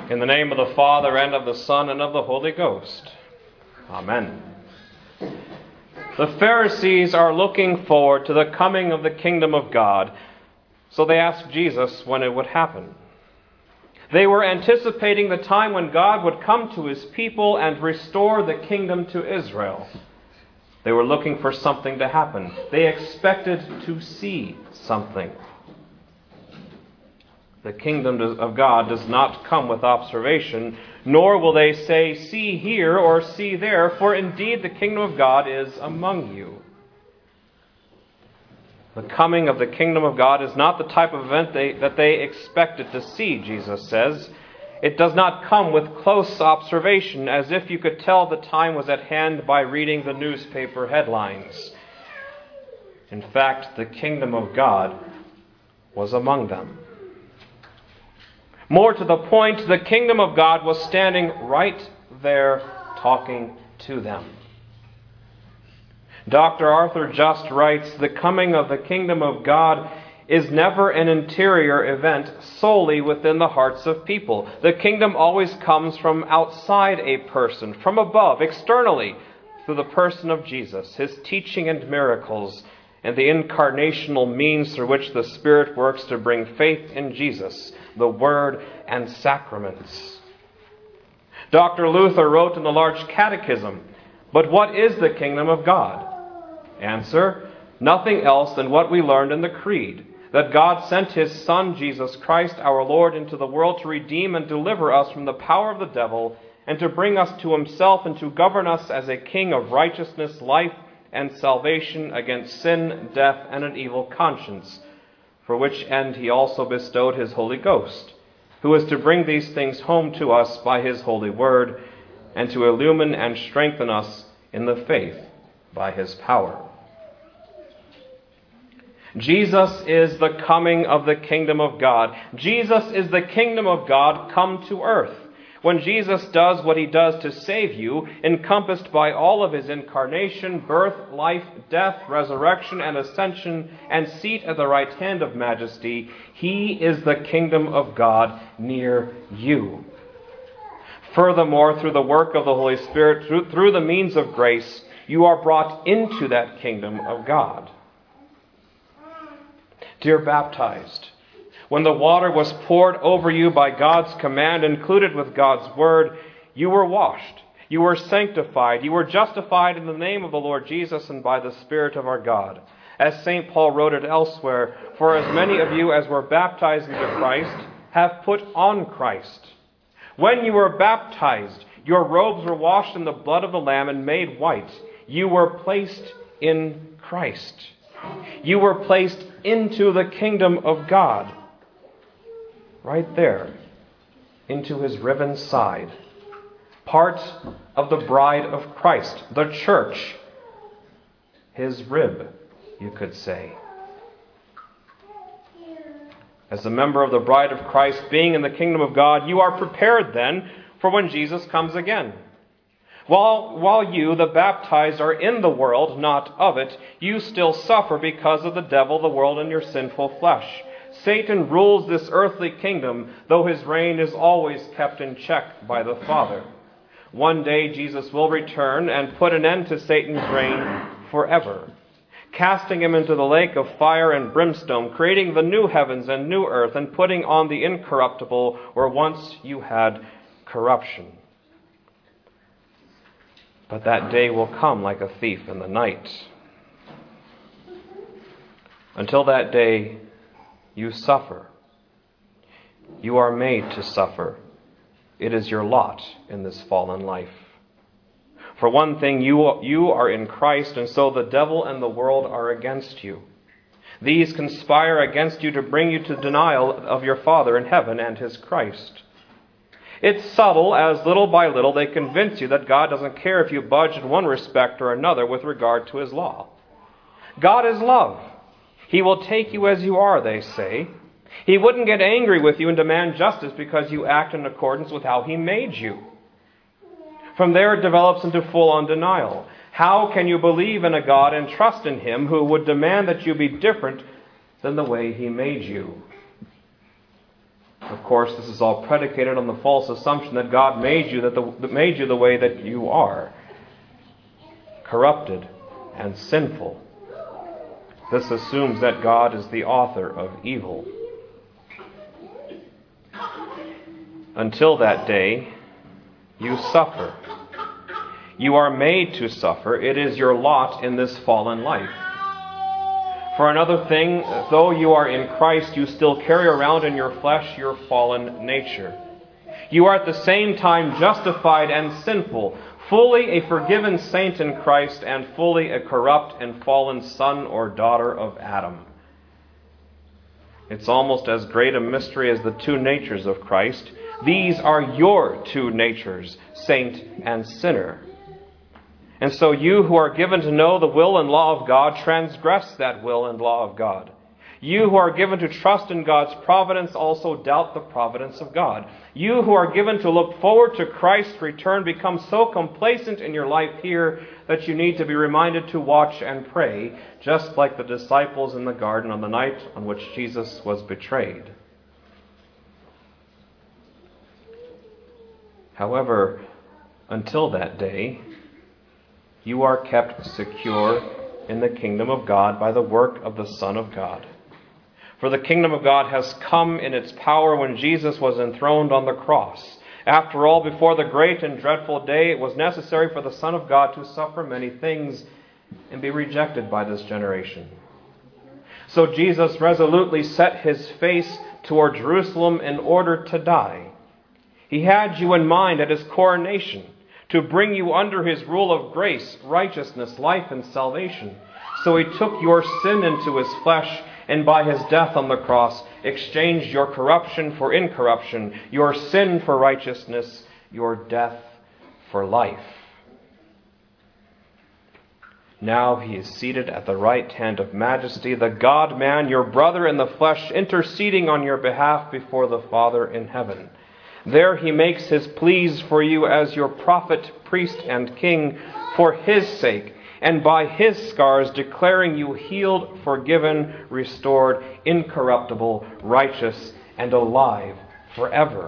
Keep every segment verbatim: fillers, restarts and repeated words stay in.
In the name of the Father, and of the Son, and of the Holy Ghost. Amen. The Pharisees are looking forward to the coming of the kingdom of God, so they asked Jesus when it would happen. They were anticipating the time when God would come to his people and restore the kingdom to Israel. They were looking for something to happen. They expected to see something. The kingdom of God does not come with observation, nor will they say, "See here," or "See there," for indeed the kingdom of God is among you. The coming of the kingdom of God is not the type of event they, that they expected to see, Jesus says. It does not come with close observation, as if you could tell the time was at hand by reading the newspaper headlines. In fact, the kingdom of God was among them. More to the point, the kingdom of God was standing right there talking to them. Doctor Arthur Just writes, "The coming of the kingdom of God is never an interior event solely within the hearts of people. The kingdom always comes from outside a person, from above, externally, through the person of Jesus, his teaching and miracles, and the incarnational means through which the Spirit works to bring faith in Jesus, the Word, and sacraments." Doctor Luther wrote in the Large Catechism, "But what is the kingdom of God?" Answer, nothing else than what we learned in the Creed, that God sent his Son, Jesus Christ, our Lord, into the world to redeem and deliver us from the power of the devil, and to bring us to himself and to govern us as a king of righteousness, life, and salvation against sin, death, and an evil conscience, for which end he also bestowed his Holy Ghost, who is to bring these things home to us by his holy word, and to illumine and strengthen us in the faith by his power. Jesus is the coming of the kingdom of God. Jesus is the kingdom of God come to earth. When Jesus does what he does to save you, encompassed by all of his incarnation, birth, life, death, resurrection, and ascension, and seat at the right hand of majesty, he is the kingdom of God near you. Furthermore, through the work of the Holy Spirit, through, through the means of grace, you are brought into that kingdom of God. Dear baptized, when the water was poured over you by God's command, included with God's word, you were washed, you were sanctified, you were justified in the name of the Lord Jesus and by the Spirit of our God. As Saint Paul wrote it elsewhere, "For as many of you as were baptized into Christ have put on Christ." When you were baptized, your robes were washed in the blood of the Lamb and made white. You were placed in Christ. You were placed into the kingdom of God. Right there, into his riven side. Part of the bride of Christ, the church. His rib, you could say. As a member of the bride of Christ, being in the kingdom of God, you are prepared then for when Jesus comes again. While, while you, the baptized, are in the world, not of it, you still suffer because of the devil, the world, and your sinful flesh. Satan rules this earthly kingdom, though his reign is always kept in check by the Father. One day Jesus will return and put an end to Satan's reign forever, casting him into the lake of fire and brimstone, creating the new heavens and new earth, and putting on the incorruptible where once you had corruption. But that day will come like a thief in the night. Until that day, you suffer. You are made to suffer. It is your lot in this fallen life. For one thing, you, you are in Christ, and so the devil and the world are against you. These conspire against you to bring you to denial of your Father in heaven and his Christ. It's subtle, as little by little they convince you that God doesn't care if you budge in one respect or another with regard to his law. God is love. He will take you as you are, they say. He wouldn't get angry with you and demand justice because you act in accordance with how he made you. From there it develops into full-on denial. How can you believe in a God and trust in him who would demand that you be different than the way he made you? Of course, this is all predicated on the false assumption that God made you, that, the, that made you the way that you are, corrupted and sinful. This assumes that God is the author of evil. Until that day, you suffer. You are made to suffer. It is your lot in this fallen life. For another thing, though you are in Christ, you still carry around in your flesh your fallen nature. You are at the same time justified and sinful, fully a forgiven saint in Christ and fully a corrupt and fallen son or daughter of Adam. It's almost as great a mystery as the two natures of Christ. These are your two natures, saint and sinner. And so you who are given to know the will and law of God transgress that will and law of God. You who are given to trust in God's providence also doubt the providence of God. You who are given to look forward to Christ's return become so complacent in your life here that you need to be reminded to watch and pray, just like the disciples in the garden on the night on which Jesus was betrayed. However, until that day, you are kept secure in the kingdom of God by the work of the Son of God. For the kingdom of God has come in its power when Jesus was enthroned on the cross. After all, before the great and dreadful day, it was necessary for the Son of God to suffer many things and be rejected by this generation. So Jesus resolutely set his face toward Jerusalem in order to die. He had you in mind at his coronation, to bring you under his rule of grace, righteousness, life, and salvation. So he took your sin into his flesh, and by his death on the cross exchanged your corruption for incorruption, your sin for righteousness, your death for life. Now he is seated at the right hand of majesty, the God-man, your brother in the flesh, interceding on your behalf before the Father in heaven. There he makes his pleas for you as your prophet, priest, and king for his sake, and by his scars declaring you healed, forgiven, restored, incorruptible, righteous, and alive forever.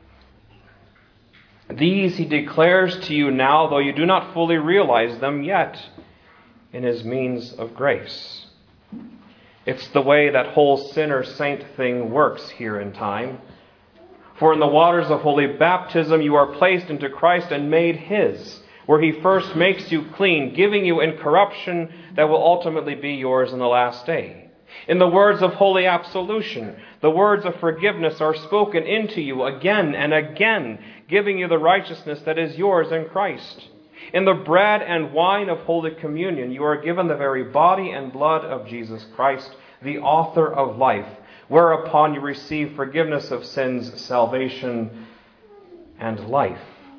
These he declares to you now, though you do not fully realize them yet, in his means of grace. It's the way that whole sinner-saint thing works here in time. For in the waters of holy baptism you are placed into Christ and made his, where he first makes you clean, giving you incorruption that will ultimately be yours in the last day. In the words of holy absolution, the words of forgiveness are spoken into you again and again, giving you the righteousness that is yours in Christ. In the bread and wine of Holy Communion, you are given the very body and blood of Jesus Christ, the author of life, whereupon you receive forgiveness of sins, salvation, and life.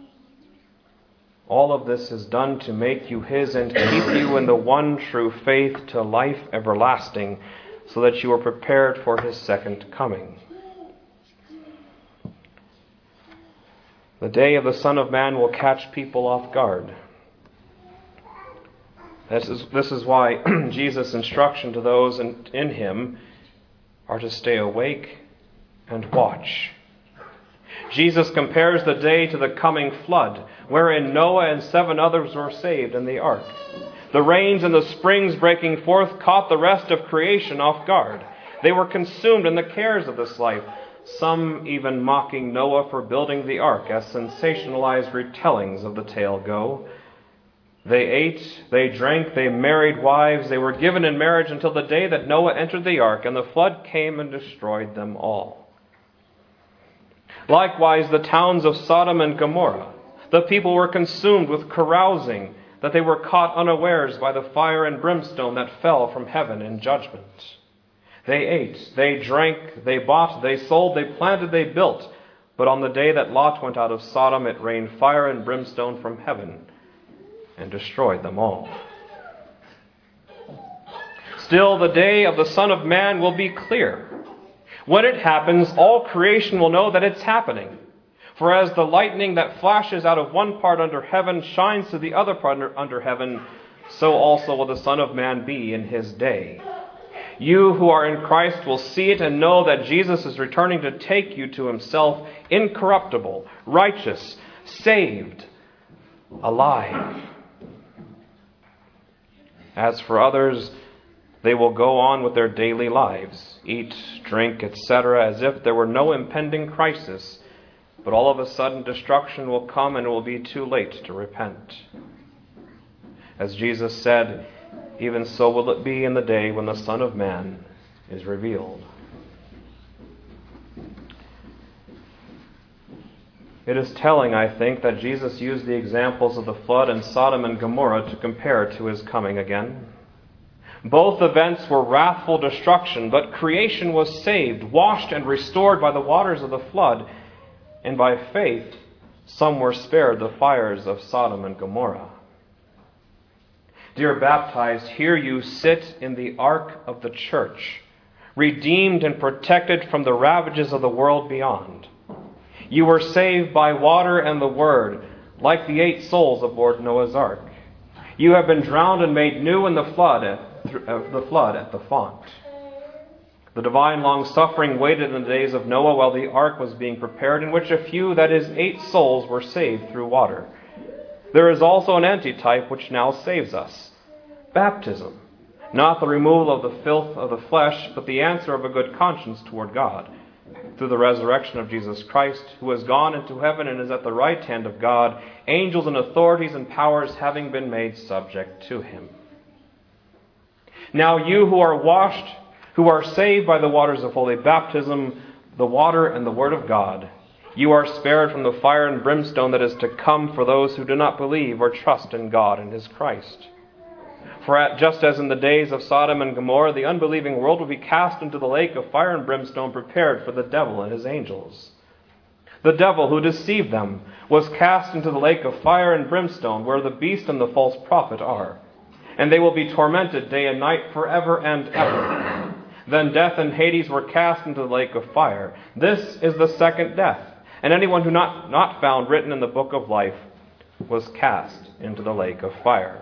All of this is done to make you his and keep you in the one true faith to life everlasting, so that you are prepared for his second coming. The day of the Son of Man will catch people off guard. This is, this is why Jesus' instruction to those in, in him are to stay awake and watch. Jesus compares the day to the coming flood, wherein Noah and seven others were saved in the ark. The rains and the springs breaking forth caught the rest of creation off guard. They were consumed in the cares of this life, some even mocking Noah for building the ark, as sensationalized retellings of the tale go. They ate, they drank, they married wives, they were given in marriage until the day that Noah entered the ark, and the flood came and destroyed them all. Likewise, the towns of Sodom and Gomorrah, the people were consumed with carousing, that they were caught unawares by the fire and brimstone that fell from heaven in judgment. They ate, they drank, they bought, they sold, they planted, they built. But on the day that Lot went out of Sodom, it rained fire and brimstone from heaven and destroyed them all. Still, the day of the Son of Man will be clear. When it happens, all creation will know that it's happening. For as the lightning that flashes out of one part under heaven shines to the other part under, under heaven, so also will the Son of Man be in his day. You who are in Christ will see it and know that Jesus is returning to take you to himself, incorruptible, righteous, saved, alive. As for others, they will go on with their daily lives, eat, drink, et cetera, as if there were no impending crisis. But all of a sudden destruction will come and it will be too late to repent. As Jesus said, even so will it be in the day when the Son of Man is revealed. It is telling, I think, that Jesus used the examples of the flood and Sodom and Gomorrah to compare to his coming again. Both events were wrathful destruction, but creation was saved, washed and restored by the waters of the flood, and by faith some were spared the fires of Sodom and Gomorrah. Dear baptized, here you sit in the ark of the church, redeemed and protected from the ravages of the world beyond. You were saved by water and the word, like the eight souls aboard Noah's ark. You have been drowned and made new in the flood at, the flood at the font. The divine long-suffering waited in the days of Noah while the ark was being prepared, in which a few, that is, eight souls, were saved through water. There is also an antitype which now saves us. Baptism. Not the removal of the filth of the flesh, but the answer of a good conscience toward God. Through the resurrection of Jesus Christ, who has gone into heaven and is at the right hand of God, angels and authorities and powers having been made subject to him. Now you who are washed, who are saved by the waters of holy baptism, the water and the word of God, you are spared from the fire and brimstone that is to come for those who do not believe or trust in God and his Christ. For at, just as in the days of Sodom and Gomorrah, the unbelieving world will be cast into the lake of fire and brimstone prepared for the devil and his angels. The devil who deceived them was cast into the lake of fire and brimstone, where the beast and the false prophet are. And they will be tormented day and night forever and ever. Then death and Hades were cast into the lake of fire. This is the second death. And anyone who not, not found written in the book of life was cast into the lake of fire.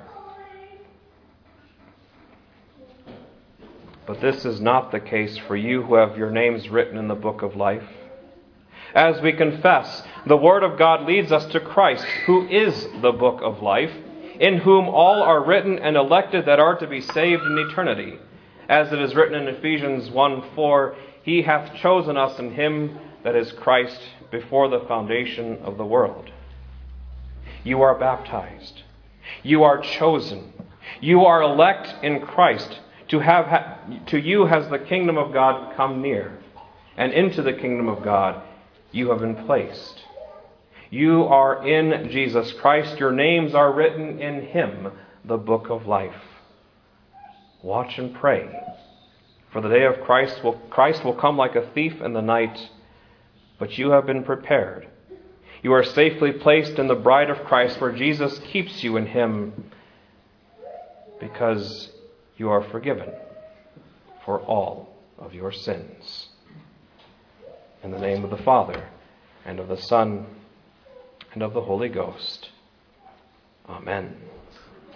But this is not the case for you who have your names written in the book of life. As we confess, the Word of God leads us to Christ, who is the book of life, in whom all are written and elected that are to be saved in eternity. As it is written in Ephesians one four, He hath chosen us in Him, that is Christ, before the foundation of the world. You are baptized. You are chosen. You are elect in Christ. To have to you has the kingdom of God come near, and into the kingdom of God you have been placed. You are in Jesus Christ. Your names are written in Him, the book of life. Watch and pray, for the day of Christ will Christ will come like a thief in the night, but you have been prepared. You are safely placed in the bride of Christ, where Jesus keeps you in Him, because you are forgiven for all of your sins. In the name of the Father, and of the Son, and of the Holy Ghost. Amen.